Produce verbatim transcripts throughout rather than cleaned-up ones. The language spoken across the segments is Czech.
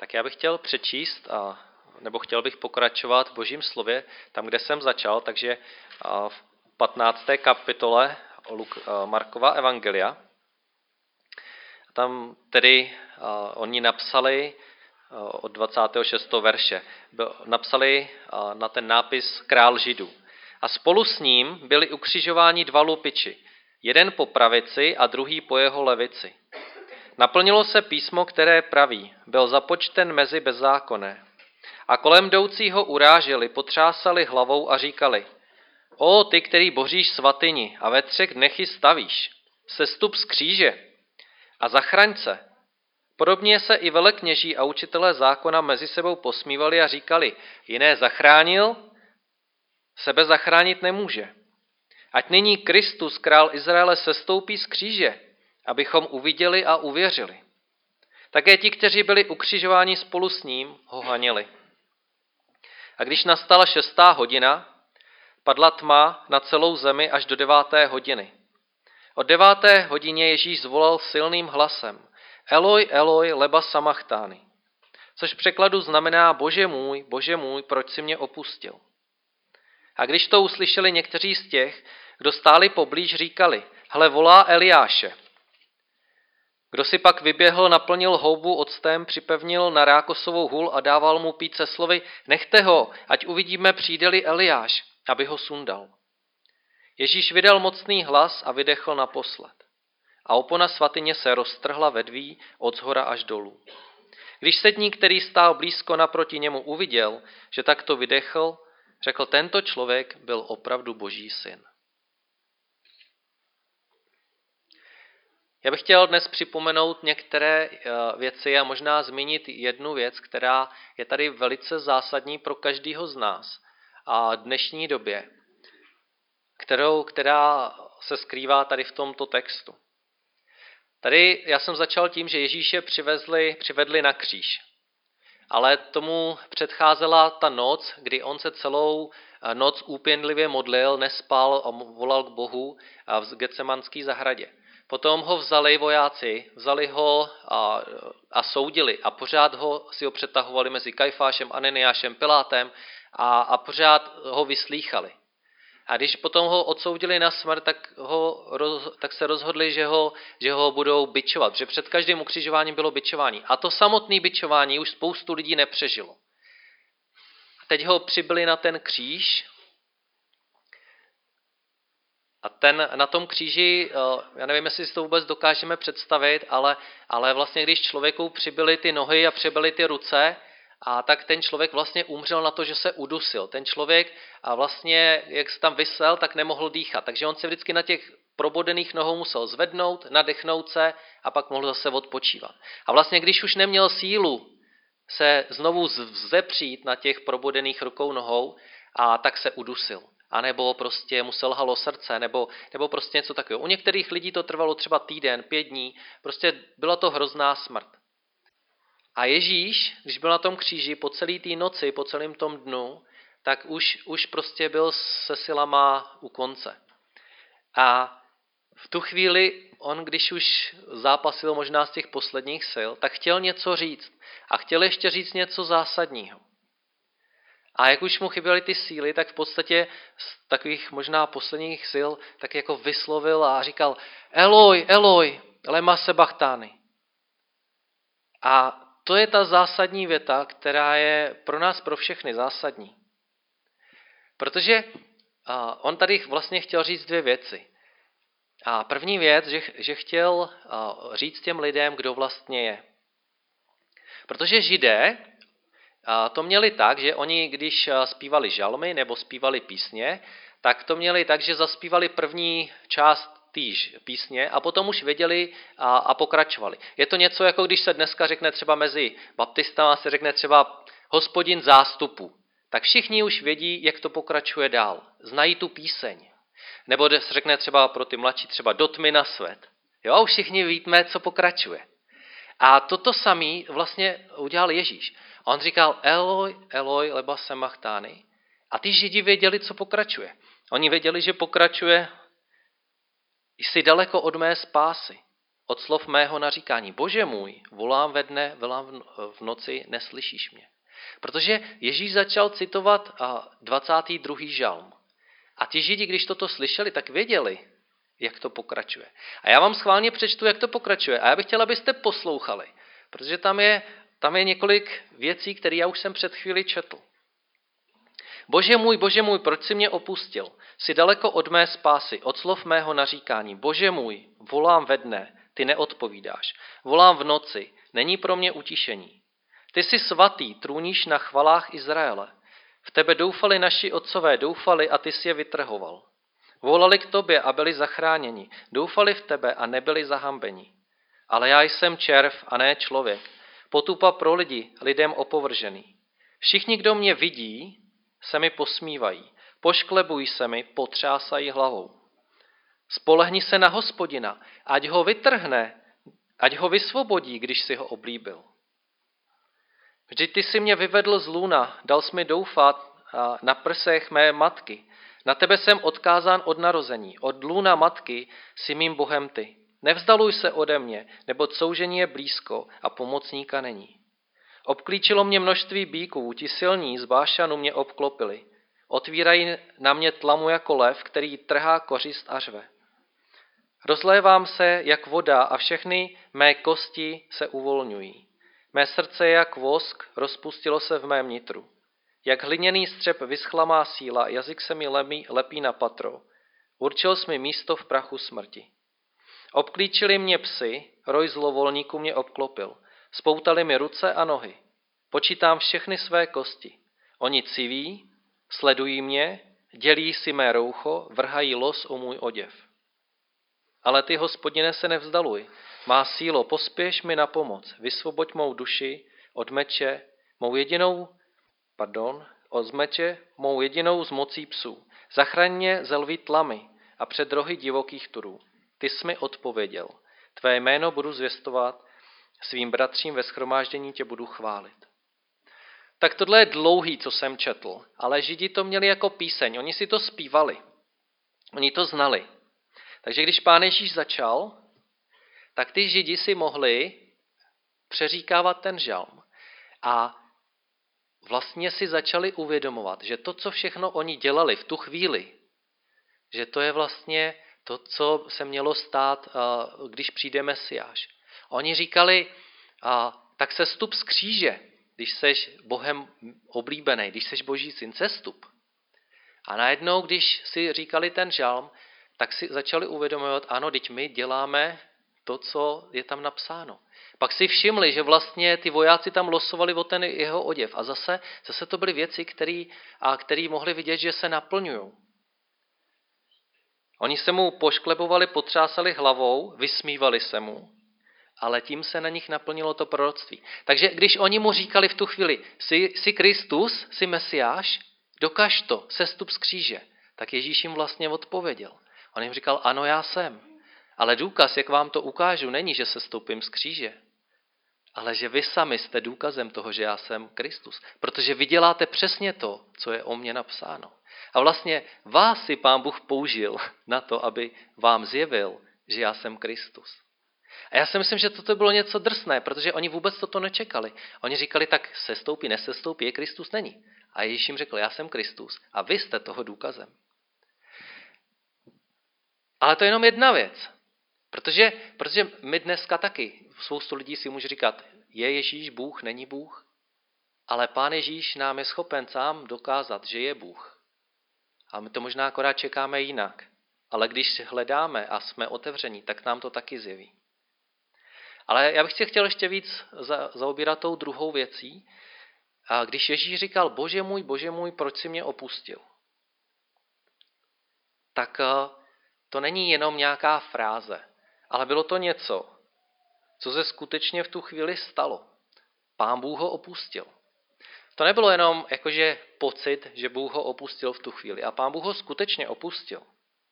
Tak já bych chtěl přečíst, a, nebo chtěl bych pokračovat v Božím slově, tam, kde jsem začal, takže a, v patnácté kapitole Luk, a, Markova evangelia. Tam tedy a, oni napsali a, od dvacátého šestého verše, byl, napsali a, na ten nápis Král Židů. A spolu s ním byli ukřižováni dva lupiči, jeden po pravici a druhý po jeho levici. Naplnilo se písmo, které praví, byl započten mezi bezzákonné. A kolem jdoucího uráželi, potřásali hlavou a říkali: O, ty, který boříš svatyni a ve třech dnech ji stavíš, sestup z kříže a zachraň se. Podobně se i velekněží a učitelé zákona mezi sebou posmívali a říkali: Jiné zachránil, sebe zachránit nemůže. Ať nyní Kristus, král Izraele, sestoupí z kříže, abychom uviděli a uvěřili. Také ti, kteří byli ukřižováni spolu s ním, ho hanili. A když nastala šestá hodina, padla tma na celou zemi až do deváté hodiny. Od deváté hodině Ježíš zvolal silným hlasem: Eloj, Eloj, leba samachtány, což v překladu znamená: Bože můj, Bože můj, proč jsi mě opustil? A když to uslyšeli někteří z těch, kdo stáli poblíž, říkali: Hle, volá Eliáše. Kdo si pak vyběhl, naplnil houbu octem, připevnil na rákosovou hůl a dával mu pít se slovy: Nechte ho, ať uvidíme, přijde-li Eliáš, aby ho sundal. Ježíš vydal mocný hlas a vydechl naposled. A opona svatyně se roztrhla vedví od shora až dolů. Když setník, který stál blízko naproti němu, uviděl, že takto vydechl, řekl: Tento člověk byl opravdu Boží syn. Já bych chtěl dnes připomenout některé věci a možná zmínit jednu věc, která je tady velice zásadní pro každého z nás a dnešní době, kterou, která se skrývá tady v tomto textu. Tady já jsem začal tím, že Ježíše přivezli, přivedli na kříž. Ale tomu předcházela ta noc, kdy on se celou noc úpěnlivě modlil, nespal a volal k Bohu v Getsemanské zahradě. Potom ho vzali vojáci, vzali ho a, a soudili a pořád ho si ho přetahovali mezi Kajfášem, Ananiášem, Pilátem a, a pořád ho vyslýchali. A když potom ho odsoudili na smrt, tak, ho, roz, tak se rozhodli, že ho, že ho budou bičovat, protože před každým ukřižováním bylo bičování. A to samotné bičování už spoustu lidí nepřežilo. A teď ho přibili na ten kříž. A ten, na tom kříži, já nevím, jestli si to vůbec dokážeme představit, ale, ale vlastně když člověku přibili ty nohy a přibili ty ruce, a tak ten člověk vlastně umřel na to, že se udusil. Ten člověk a vlastně, jak se tam visel, tak nemohl dýchat. Takže on se vždycky na těch probodených nohou musel zvednout, nadechnout se a pak mohl zase odpočívat. A vlastně, když už neměl sílu se znovu vzepřít na těch probodených rukou nohou, a tak se udusil. A nebo prostě mu selhalo srdce, nebo, nebo prostě něco takového. U některých lidí to trvalo třeba týden, pět dní, prostě byla to hrozná smrt. A Ježíš, když byl na tom kříži po celé té noci, po celém tom dnu, tak už, už prostě byl se silama u konce. A v tu chvíli on, když už zápasil možná z těch posledních sil, tak chtěl něco říct. A chtěl ještě říct něco zásadního. A jak už mu chyběly ty síly, tak v podstatě z takových možná posledních sil tak jako vyslovil a říkal: Eloj, Eloj, lema sebachtány. A to je ta zásadní věta, která je pro nás, pro všechny zásadní. Protože on tady vlastně chtěl říct dvě věci. A první věc, že, že chtěl říct těm lidem, kdo vlastně je. Protože Židé to měli tak, že oni, když zpívali žalmy nebo zpívali písně, tak to měli tak, že zaspívali první část týž písně a potom už věděli a, a pokračovali. Je to něco, jako když se dneska řekne třeba mezi baptistama, se řekne třeba Hospodin zástupu. Tak všichni už vědí, jak to pokračuje dál. Znají tu píseň. Nebo se řekne třeba pro ty mladší třeba do tmy na svět. Jo, už všichni víme, co pokračuje. A toto samý vlastně udělal Ježíš. On říkal: Eloj, Eloj, leba semachtány. A ty Židi věděli, co pokračuje. Oni věděli, že pokračuje: jsi daleko od mé spásy. od slov mého naříkání. Bože můj, volám ve dne, volám v noci, neslyšíš mě. Protože Ježíš začal citovat dvacátý druhý žalm. A ti Židi, když toto slyšeli, tak věděli, jak to pokračuje. A já vám schválně přečtu, jak to pokračuje. A já bych chtěl, abyste poslouchali, protože tam je, tam je několik věcí, které já už jsem před chvíli četl. Bože můj, bože můj, proč jsi mě opustil? Jsi daleko od mé spásy, od slov mého naříkání. Bože můj, volám ve dne, ty neodpovídáš. Volám v noci, není pro mě utišení. Ty jsi svatý, trůníš na chvalách Izraele. V tebe doufali naši otcové, doufali a ty jsi je vytrhoval. Volali k tobě a byli zachráněni. Doufali v tebe a nebyli zahambeni. Ale já jsem červ a ne člověk. Potupa pro lidi, lidem opovržený. Všichni, kdo mě vidí, se mi posmívají. Pošklebují se mi, potřásají hlavou. Spolehni se na Hospodina, ať ho vytrhne, ať ho vysvobodí, když si ho oblíbil. Vždyť ty jsi mě vyvedl z lůna, dal jsi mi doufat na prsech mé matky. Na tebe jsem odkázán od narození, od lůna matky jsi mým Bohem ty. Nevzdaluj se ode mě, nebo soužení je blízko a pomocníka není. Obklíčilo mě množství bíků, ti silní z Bášanu mě obklopili. Otvírají na mě tlamu jako lev, který trhá kořist a řve. Rozlévám se jak voda a všechny mé kosti se uvolňují. Mé srdce je jak vosk, rozpustilo se v mém nitru. Jak hliněný střep vyschla má síla, jazyk se mi lepí, lepí na patro. Určil jsi mi místo v prachu smrti. Obklíčili mě psy, roj zlovolníků mě obklopil. Spoutali mi ruce a nohy. Počítám všechny své kosti. Oni civí, sledují mě, dělí si mé roucho, vrhají los o můj oděv. Ale ty, Hospodine, se nevzdaluj. Má sílo, pospěš mi na pomoc. Vysvoboď mou duši od meče, mou jedinou, pardon, od meče, mou jedinou z mocí psů. Zachraň mě ze lví tlamy a před rohy divokých turů. Ty jsi mi odpověděl. Tvé jméno budu zvěstovat, svým bratřím ve shromáždění tě budu chválit. Tak tohle je dlouhý, co jsem četl, ale Židi to měli jako píseň, oni si to zpívali, oni to znali. Takže když Pán Ježíš začal, tak ty Židi si mohli přeříkávat ten žalm a vlastně si začali uvědomovat, že to, co všechno oni dělali v tu chvíli, že to je vlastně to, co se mělo stát, když přijde Mesiáš. Oni říkali, tak se stup z kříže, když seš Bohem oblíbený, když seš Boží syn, sestup. A najednou, když si říkali ten žalm, tak si začali uvědomovat, ano, teď my děláme to, co je tam napsáno. Pak si všimli, že vlastně ty vojáci tam losovali o ten jeho oděv. A zase, zase to byly věci, které a který mohli vidět, že se naplňují. Oni se mu pošklebovali, potřásali hlavou, vysmívali se mu, ale tím se na nich naplnilo to proroctví. Takže když oni mu říkali v tu chvíli, jsi, jsi Kristus, jsi Mesiáš, dokaž to, sestup z kříže, tak Ježíš jim vlastně odpověděl. On jim říkal, ano, já jsem. Ale důkaz, jak vám to ukážu, není, že se stoupím z kříže, ale že vy sami jste důkazem toho, že já jsem Kristus. Protože vy děláte přesně to, co je o mně napsáno. A vlastně vás si Pán Bůh použil na to, aby vám zjevil, že já jsem Kristus. A já si myslím, že toto bylo něco drsné, protože oni vůbec toto nečekali. Oni říkali, tak sestoupí, nesestoupí, je Kristus, není. A Ježíš jim řekl, já jsem Kristus a vy jste toho důkazem. Ale to je jenom jedna věc. Protože, protože my dneska taky, spoustu lidí si může říkat, je Ježíš Bůh, není Bůh, ale Pán Ježíš nám je schopen sám dokázat, že je Bůh. A my to možná akorát čekáme jinak. Ale když hledáme a jsme otevření, tak nám to taky zjeví. Ale já bych si chtěl ještě víc za, zaobírat tou druhou věcí. A když Ježíš říkal, bože můj, bože můj, proč jsi mě opustil? Tak to není jenom nějaká fráze, ale bylo to něco, co se skutečně v tu chvíli stalo. Pán Bůh ho opustil. To nebylo jenom jakože pocit, že Bůh ho opustil v tu chvíli. A Pán Bůh ho skutečně opustil.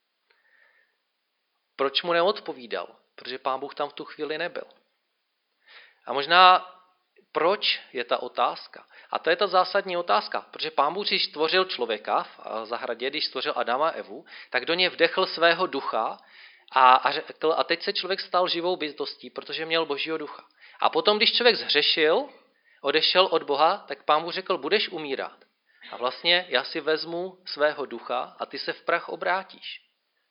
Proč mu neodpovídal? Protože Pán Bůh tam v tu chvíli nebyl. A možná proč je ta otázka? A to je ta zásadní otázka, protože Pán Bůh, když stvořil člověka v zahradě, když stvořil Adama a Evu, tak do něj vdechl svého ducha a, a řekl, a teď se člověk stal živou bytostí, protože měl Božího ducha. A potom, když člověk zhřešil, odešel od Boha, tak Pán Bůh řekl, budeš umírat. A vlastně já si vezmu svého ducha a ty se v prach obrátíš.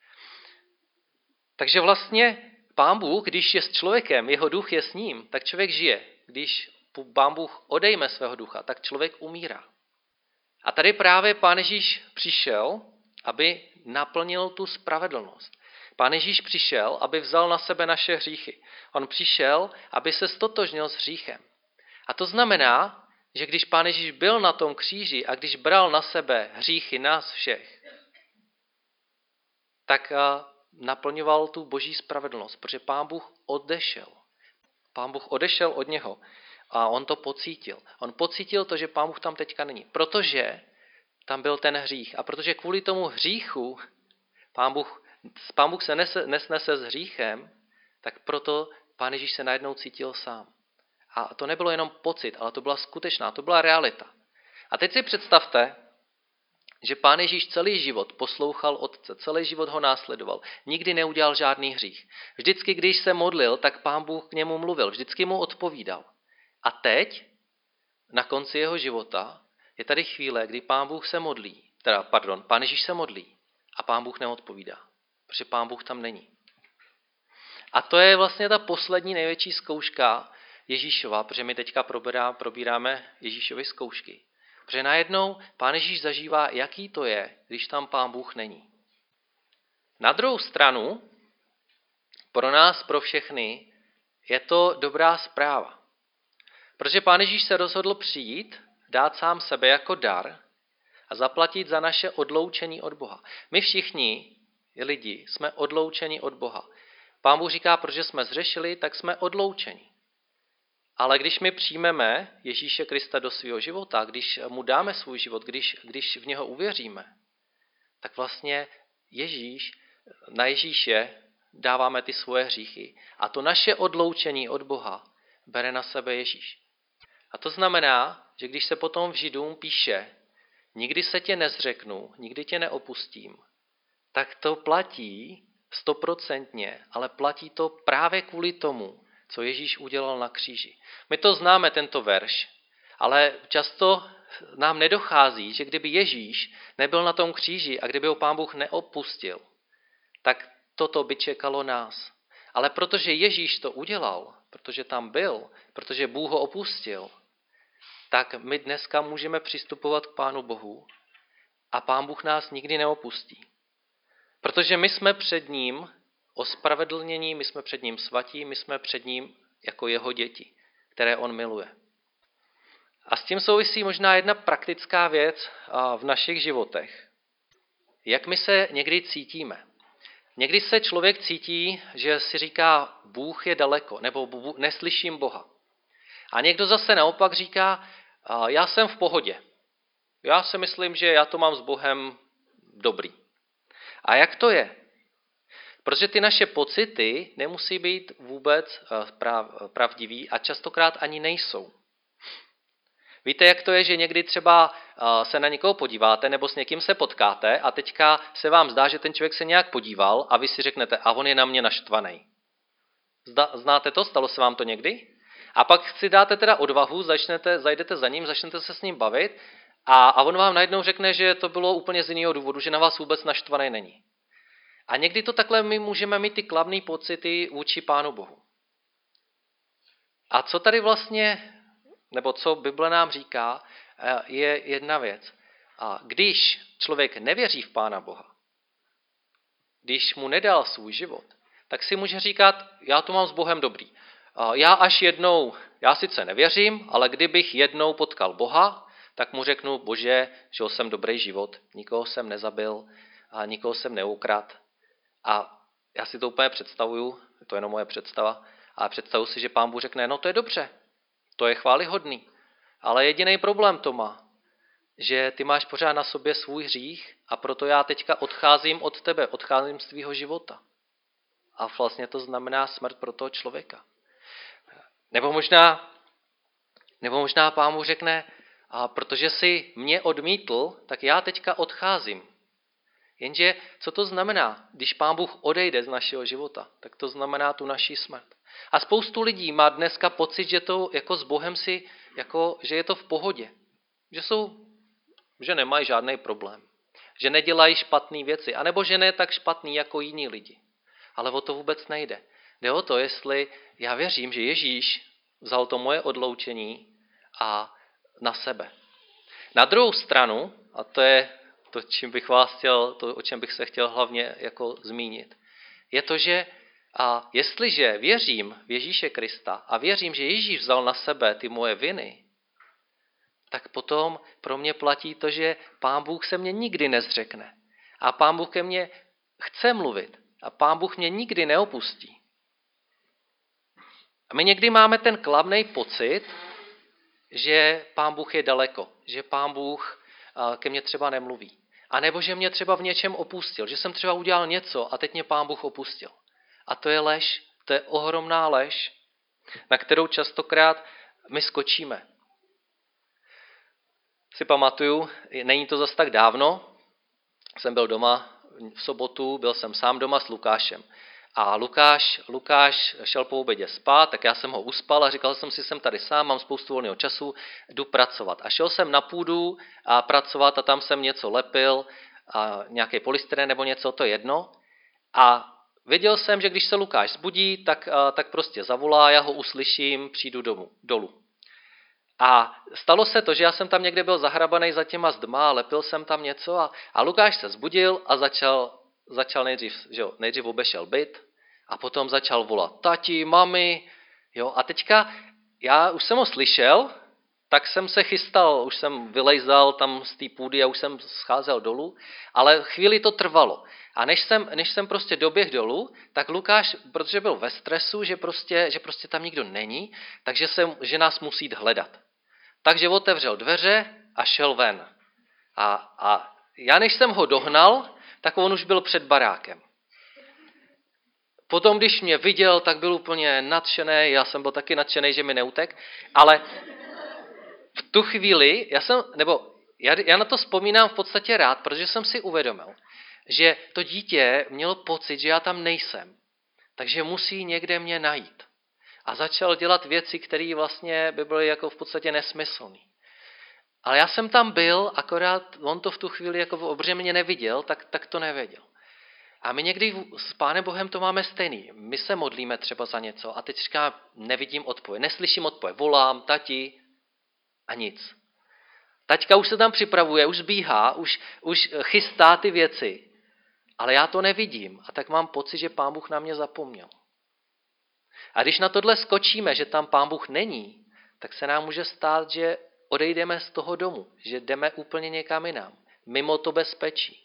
Takže vlastně Pán Bůh, když je s člověkem, jeho duch je s ním, tak člověk žije. Když Pán Bůh odejme svého ducha, tak člověk umírá. A tady právě Pán Ježíš přišel, aby naplnil tu spravedlnost. Pán Ježíš přišel, aby vzal na sebe naše hříchy. On přišel, aby se stotožnil s hříchem. A to znamená, že když Pán Ježíš byl na tom kříži a když bral na sebe hříchy nás všech, tak naplňoval tu Boží spravedlnost, protože Pán Bůh odešel. Pán Bůh odešel od něho a on to pocítil. On pocítil to, že Pán Bůh tam teďka není, protože tam byl ten hřích. A protože kvůli tomu hříchu Pán Bůh, Pán Bůh se nese, nesnese s hříchem, tak proto Pán Ježíš se najednou cítil sám. A to nebylo jenom pocit, ale to byla skutečná, to byla realita. A teď si představte, že Pán Ježíš celý život poslouchal Otce, celý život ho následoval, nikdy neudělal žádný hřích. Vždycky, když se modlil, tak Pán Bůh k němu mluvil, vždycky mu odpovídal. A teď, na konci jeho života, je tady chvíle, kdy Pán Bůh se modlí, teda, pardon, Pán Ježíš se modlí a Pán Bůh neodpovídá, protože Pán Bůh tam není. A to je vlastně ta poslední největší zkouška Ježíšova, protože my teďka probírá, probíráme Ježíšovy zkoušky. Protože najednou Pán Ježíš zažívá, jaký to je, když tam Pán Bůh není. Na druhou stranu, pro nás, pro všechny, je to dobrá zpráva. Protože Pán Ježíš se rozhodl přijít, dát sám sebe jako dar a zaplatit za naše odloučení od Boha. My všichni, lidi, jsme odloučeni od Boha. Pán Bůh říká, protože jsme zřešili, tak jsme odloučeni. Ale když my přijmeme Ježíše Krista do svého života, když mu dáme svůj život, když, když v něho uvěříme, tak vlastně Ježíš, na Ježíše dáváme ty svoje hříchy. A to naše odloučení od Boha bere na sebe Ježíš. A to znamená, že když se potom v Židům píše, nikdy se tě nezřeknu, nikdy tě neopustím, tak to platí stoprocentně, ale platí to právě kvůli tomu, co Ježíš udělal na kříži. My to známe, tento verš, ale často nám nedochází, že kdyby Ježíš nebyl na tom kříži a kdyby ho Pán Bůh neopustil, tak toto by čekalo nás. Ale protože Ježíš to udělal, protože tam byl, protože Bůh ho opustil, tak my dneska můžeme přistupovat k Pánu Bohu a Pán Bůh nás nikdy neopustí. Protože my jsme před ním ospravedlnění, my jsme před ním svatí, my jsme před ním jako jeho děti, které on miluje. A s tím souvisí možná jedna praktická věc v našich životech. Jak my se někdy cítíme. Někdy se člověk cítí, že si říká, Bůh je daleko, nebo neslyším Boha. A někdo zase naopak říká, já jsem v pohodě. Já si myslím, že já to mám s Bohem dobrý. A jak to je? Protože ty naše pocity nemusí být vůbec pravdivý a častokrát ani nejsou. Víte, jak to je, že někdy třeba se na někoho podíváte nebo s někým se potkáte a teďka se vám zdá, že ten člověk se nějak podíval a vy si řeknete, a on je na mě naštvaný. Znáte to? Stalo se vám to někdy? A pak si dáte teda odvahu, začnete, zajdete za ním, začnete se s ním bavit a, a on vám najednou řekne, že to bylo úplně z jiného důvodu, že na vás vůbec naštvaný není. A někdy to takhle my můžeme mít ty kladné pocity vůči Pánu Bohu. A co tady vlastně, nebo co Bible nám říká, je jedna věc. A když člověk nevěří v Pána Boha, když mu nedal svůj život, tak si může říkat, já to mám s Bohem dobrý. Já až jednou, já sice nevěřím, ale kdybych jednou potkal Boha, tak mu řeknu, Bože, žil jsem dobrý život, nikoho jsem nezabil, a nikoho jsem neukradl. A já si to úplně představuju, to je jenom moje představa, ale představuji si, že Pán Bůh řekne, no to je dobře, to je chvályhodný. Ale jediný problém to má, že ty máš pořád na sobě svůj hřích a proto já teďka odcházím od tebe, odcházím z tvýho života. A vlastně to znamená smrt pro toho člověka. Nebo možná, nebo možná Pán Bůh řekne, a protože jsi mě odmítl, tak já teďka odcházím. Jenže co to znamená? Když Pán Bůh odejde z našeho života, tak to znamená tu naši smrt. A spoustu lidí má dneska pocit, že to jako s Bohem si, jako, že je to v pohodě. Že jsou, že nemají žádný problém. Že nedělají špatné věci. Anebo že ne tak špatný jako jiní lidi. Ale o to vůbec nejde. Jde o to, jestli já věřím, že Ježíš vzal to moje odloučení a na sebe. Na druhou stranu, a to je to, čím bych vás chtěl, to, o čem bych se chtěl hlavně jako zmínit, je to, že a jestliže věřím v Ježíše Krista a věřím, že Ježíš vzal na sebe ty moje viny, tak potom pro mě platí to, že Pán Bůh se mě nikdy nezřekne. A Pán Bůh ke mně chce mluvit. A Pán Bůh mě nikdy neopustí. A my někdy máme ten klamný pocit, že Pán Bůh je daleko, že Pán Bůh ke mně třeba nemluví. A nebo že mě třeba v něčem opustil, že jsem třeba udělal něco a teď mě Pán Bůh opustil. A to je lež, to je ohromná lež, na kterou častokrát my skočíme. Si pamatuju, není to zas tak dávno, jsem byl doma v sobotu, byl jsem sám doma s Lukášem. A Lukáš, Lukáš šel po obědě spát, tak já jsem ho uspal a říkal jsem si, jsem tady sám, mám spoustu volného času, jdu pracovat. A šel jsem na půdu a pracovat a tam jsem něco lepil, a nějaký polystyren nebo něco, to je jedno. A věděl jsem, že když se Lukáš zbudí, tak, tak prostě zavolá, já ho uslyším, přijdu domů, dolů. A stalo se to, že já jsem tam někde byl zahrabaný za těma zdma, lepil jsem tam něco a, a Lukáš se zbudil a začal, začal nejdřív, že jo, nejdřív obešel byt a potom začal volat tati, mami, jo, a teďka já už jsem ho slyšel, tak jsem se chystal, už jsem vylejzal tam z té půdy a už jsem scházel dolů, ale chvíli to trvalo. A než jsem, než jsem prostě doběh dolů, tak Lukáš, protože byl ve stresu, že prostě, že prostě tam nikdo není, takže se, že nás musí jít hledat. Takže otevřel dveře a šel ven. A, a já než jsem ho dohnal, tak on už byl před barákem. Potom, když mě viděl, tak byl úplně nadšený, já jsem byl taky nadšený, že mi neutek, ale v tu chvíli, já jsem, nebo já, já na to vzpomínám v podstatě rád, protože jsem si uvědomil, že to dítě mělo pocit, že já tam nejsem, takže musí někde mě najít. A začal dělat věci, které vlastně by byly jako v podstatě nesmyslné. Ale já jsem tam byl, akorát on to v tu chvíli jako obře mě neviděl, tak, tak to nevěděl. A my někdy s Pánem Bohem to máme stejný. My se modlíme třeba za něco a teď říkám, nevidím odpověď, neslyším odpověď, volám, tati a nic. Taťka už se tam připravuje, už zbíhá, už, už chystá ty věci, ale já to nevidím a tak mám pocit, že Pán Bůh na mě zapomněl. A když na tohle skočíme, že tam Pán Bůh není, tak se nám může stát, že odejdeme z toho domu, že jdeme úplně někam jinam, mimo to bezpečí.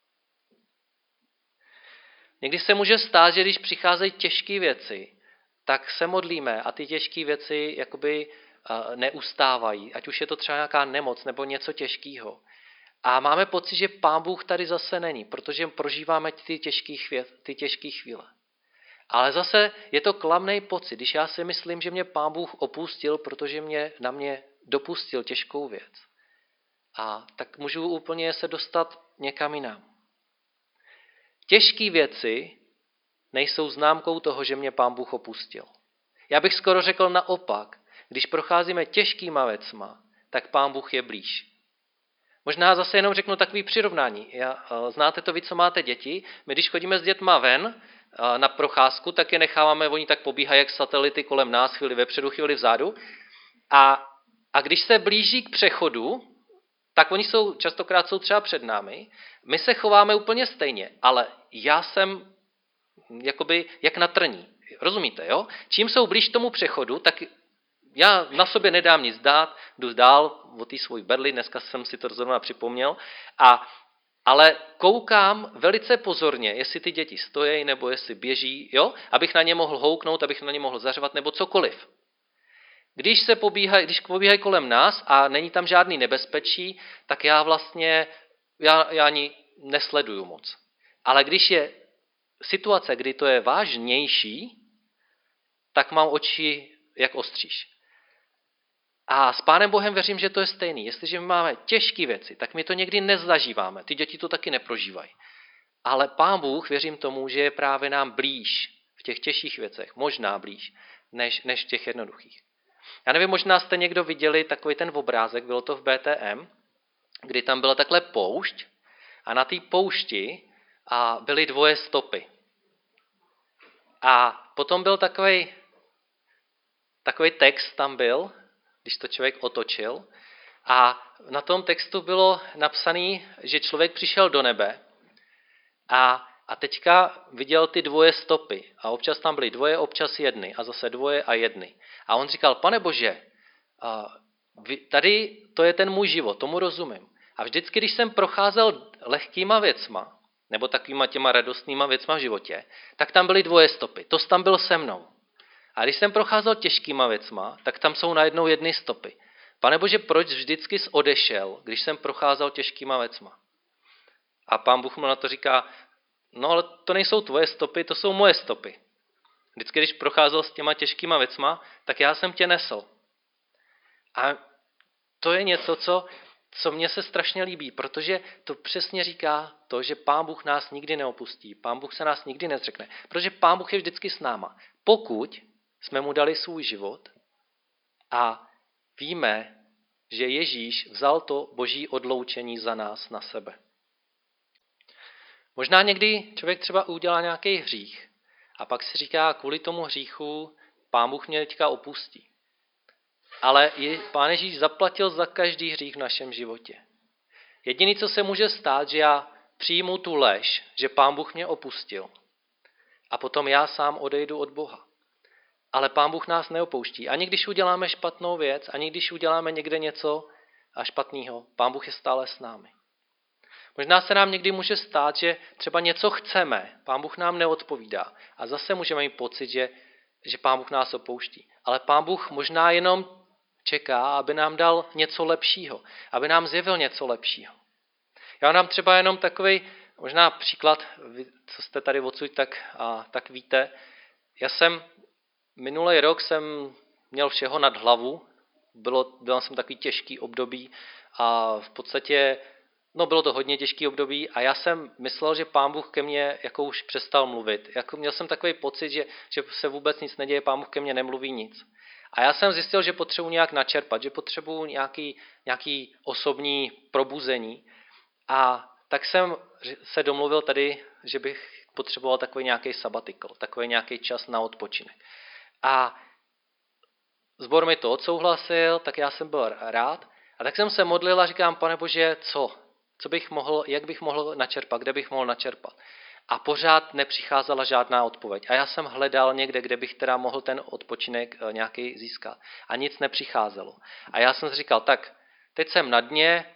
Někdy se může stát, že když přicházejí těžké věci, tak se modlíme a ty těžké věci jakoby neustávají, ať už je to třeba nějaká nemoc nebo něco těžkého. A máme pocit, že Pán Bůh tady zase není, protože prožíváme ty těžké chvíle, ty těžké chvíle. Ale zase je to klamný pocit, když já si myslím, že mě Pán Bůh opustil, protože mě, na mě dopustil těžkou věc. A tak můžu úplně se dostat někam jinam. Těžké věci nejsou známkou toho, že mě Pán Bůh opustil. Já bych skoro řekl naopak, když procházíme těžkýma věcma, tak Pán Bůh je blíž. Možná zase jenom řeknu takový přirovnání. Já, znáte to vy, co máte děti? My když chodíme s dětma ven na procházku, tak je necháváme, oni tak pobíhají jak satelity kolem nás, chvíli vepředu, chvíli vzadu. A, a když se blíží k přechodu, tak oni jsou, častokrát jsou třeba před námi. My se chováme úplně stejně, ale já jsem jakoby jak na trní. Rozumíte, jo? Čím jsou blíž tomu přechodu, tak já na sobě nedám nic dát, jdu dál o té svojí berli, dneska jsem si to zrovna připomněl, a, ale koukám velice pozorně, jestli ty děti stojí nebo jestli běží, jo? Abych na ně mohl houknout, abych na ně mohl zařvat nebo cokoliv. Když se pobíhají, když pobíhají kolem nás a není tam žádný nebezpečí, tak já vlastně, já, já ani nesleduju moc. Ale když je situace, kdy to je vážnější, tak mám oči jak ostříž. A s Pánem Bohem věřím, že to je stejný. Jestliže my máme těžké věci, tak my to někdy nezažíváme. Ty děti to taky neprožívají. Ale Pán Bůh, věřím tomu, že je právě nám blíž v těch těžších věcech, možná blíž, než, než v těch jednoduchých. Já nevím, možná jste někdo viděli takový ten obrázek, bylo to v bé té em, kdy tam byla takhle poušť a na té poušti a byly dvoje stopy. A potom byl takový takový text tam byl, když to člověk otočil, a na tom textu bylo napsané, že člověk přišel do nebe a, a teďka viděl ty dvoje stopy. A občas tam byly dvoje, občas jedny a zase dvoje a jedny. A on říkal, Pane Bože, tady to je ten můj život, tomu rozumím. A vždycky, když jsem procházel lehkýma věcma, nebo takovýma těma radostnýma věcma v životě, tak tam byly dvoje stopy. To tam byl se mnou. A když jsem procházel těžkýma věcma, tak tam jsou najednou jedny stopy. Pane Bože, proč vždycky jsi odešel, když jsem procházel těžkýma věcma? A Pán Bůh mu na to říká, no ale to nejsou tvoje stopy, to jsou moje stopy. Vždycky, když procházel s těma těžkýma věcma, tak já jsem tě nesl. A to je něco, co, co mně se strašně líbí, protože to přesně říká to, že Pán Bůh nás nikdy neopustí, Pán Bůh se nás nikdy nezřekne, protože Pán Bůh je vždycky s náma. Pokud jsme mu dali svůj život a víme, že Ježíš vzal to boží odloučení za nás na sebe. Možná někdy člověk třeba udělá nějaký hřích a pak si říká, kvůli tomu hříchu Pán Bůh mě teďka opustí. Ale Pán Ježíš zaplatil za každý hřích v našem životě. Jediné, co se může stát, že já přijmu tu lež, že Pán Bůh mě opustil a potom já sám odejdu od Boha. Ale Pán Bůh nás neopouští. Ani když uděláme špatnou věc, ani když uděláme někde něco a špatného, Pán Bůh je stále s námi. Možná se nám někdy může stát, že třeba něco chceme, Pán Bůh nám neodpovídá a zase můžeme mít pocit, že, že Pán Bůh nás opouští. Ale Pán Bůh možná jenom čeká, aby nám dal něco lepšího, aby nám zjevil něco lepšího. Já vám třeba jenom takový možná příklad, co jste tady odsud, tak, a, tak víte. Já jsem minulý rok jsem měl všeho nad hlavu, bylo, byl jsem takový těžký období a v podstatě no bylo to hodně těžký období a já jsem myslel, že Pán Bůh ke mně jako už přestal mluvit. Jako měl jsem takový pocit, že, že se vůbec nic neděje, Pán Bůh ke mně nemluví nic. A já jsem zjistil, že potřebuji nějak načerpat, že potřebuji nějaký, nějaký osobní probuzení. A tak jsem se domluvil tady, že bych potřeboval takový nějaký sabatikl, takový nějaký čas na odpočinek. A sbor mi to odsouhlasil, tak já jsem byl rád. A tak jsem se modlil a říkám, Pane Bože, co? Co bych mohl, jak bych mohl načerpat, kde bych mohl načerpat. A pořád nepřicházela žádná odpověď. A já jsem hledal někde, kde bych teda mohl ten odpočinek nějaký získat. A nic nepřicházelo. A já jsem si říkal, tak teď jsem na dně,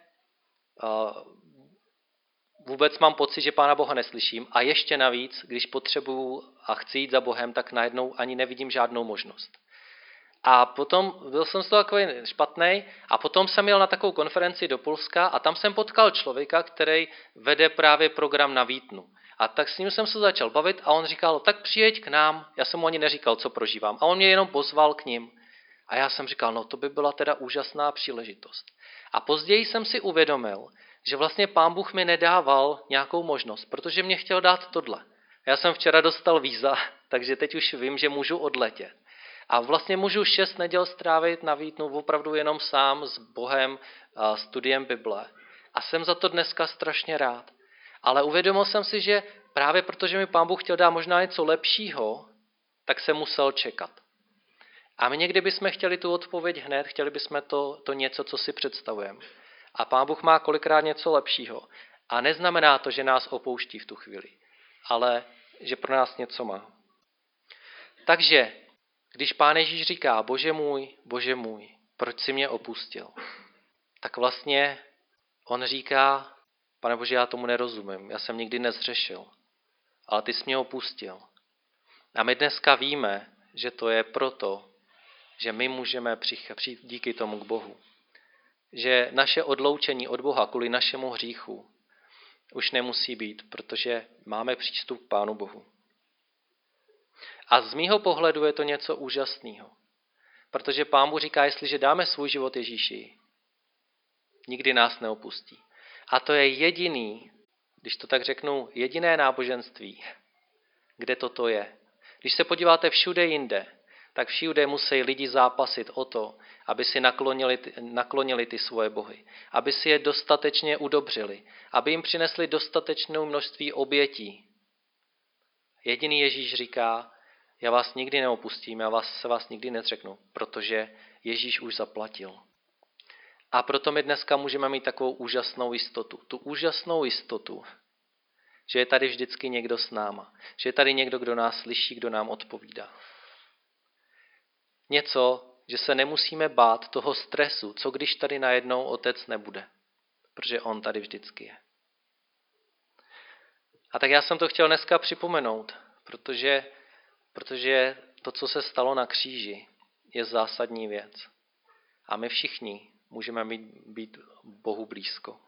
vůbec mám pocit, že Pána Boha neslyším. A ještě navíc, když potřebuju a chci jít za Bohem, tak najednou ani nevidím žádnou možnost. A potom byl jsem z toho takový špatnej a potom jsem jel na takovou konferenci do Polska a tam jsem potkal člověka, který vede právě program na Vítnu. A tak s ním jsem se začal bavit a on říkal, tak přijeď k nám. Já jsem mu ani neříkal, co prožívám. A on mě jenom pozval k ním. A já jsem říkal, no to by byla teda úžasná příležitost. A později jsem si uvědomil, že vlastně Pán Bůh mi nedával nějakou možnost, protože mě chtěl dát tohle. Já jsem včera dostal víza, takže teď už vím, že můžu odletět. A vlastně můžu šest neděl strávit na Vítnu opravdu jenom sám s Bohem, a studiem Bible. A jsem za to dneska strašně rád. Ale uvědomil jsem si, že právě protože mi Pán Bůh chtěl dát možná něco lepšího, tak jsem musel čekat. A my někdy bychom chtěli tu odpověď hned, chtěli bychom to, to něco, co si představujeme. A Pán Bůh má kolikrát něco lepšího. A neznamená to, že nás opouští v tu chvíli, ale že pro nás něco má. Takže když Pán Ježíš říká, Bože můj, Bože můj, proč jsi mě opustil? Tak vlastně on říká, Pane Bože, já tomu nerozumím, já jsem nikdy nezřešil, ale ty jsi mě opustil. A my dneska víme, že to je proto, že my můžeme přijít díky tomu k Bohu. Že naše odloučení od Boha kvůli našemu hříchu už nemusí být, protože máme přístup k Pánu Bohu. A z mýho pohledu je to něco úžasného. Protože Pán Bůh říká, jestliže dáme svůj život Ježíši, nikdy nás neopustí. A to je jediný když to tak řeknu, jediné náboženství, kde toto je. Když se podíváte všude jinde, tak všude musí lidi zápasit o to, aby si naklonili, naklonili ty svoje bohy, aby si je dostatečně udobřili, aby jim přinesli dostatečnou množství obětí. Jediný Ježíš říká, já vás nikdy neopustím, já vás, se vás nikdy nezřeknu, protože Ježíš už zaplatil. A proto my dneska můžeme mít takovou úžasnou jistotu. Tu úžasnou jistotu, že je tady vždycky někdo s náma. Že je tady někdo, kdo nás slyší, kdo nám odpovídá. Něco, že se nemusíme bát toho stresu, co když tady najednou otec nebude. Protože on tady vždycky je. A tak já jsem to chtěl dneska připomenout, protože, protože to, co se stalo na kříži, je zásadní věc. A my všichni můžeme být, být Bohu blízko.